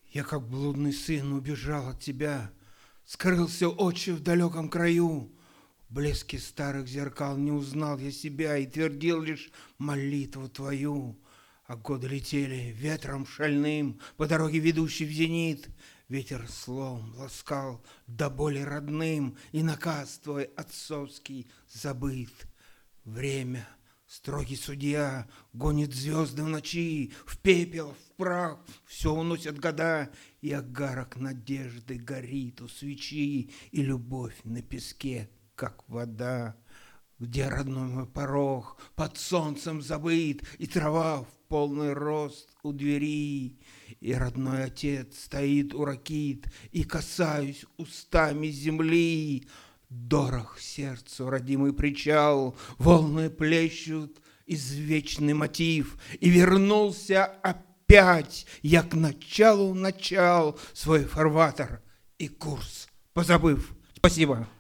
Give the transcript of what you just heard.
Я, как блудный сын, убежал от тебя, скрылся отче в далеком краю. В блеске старых зеркал не узнал я себя и твердил лишь молитву твою. А годы летели ветром шальным по дороге, ведущей в зенит. Ветер слом ласкал до боли родным, и наказ твой отцовский забыт. Время, строгий судья, гонит звезды в ночи, в пепел, в прах, все уносят года, и огарок надежды горит у свечи, и любовь на песке, как вода. Где родной мой порог, под солнцем забыт, и трава в полный рост у двери, и родной отец стоит у ракит, и касаюсь устами земли. Дорог сердцу родимый причал, волны плещут извечный мотив, и вернулся опять я к началу начал свой фарватер и курс позабыв. Спасибо.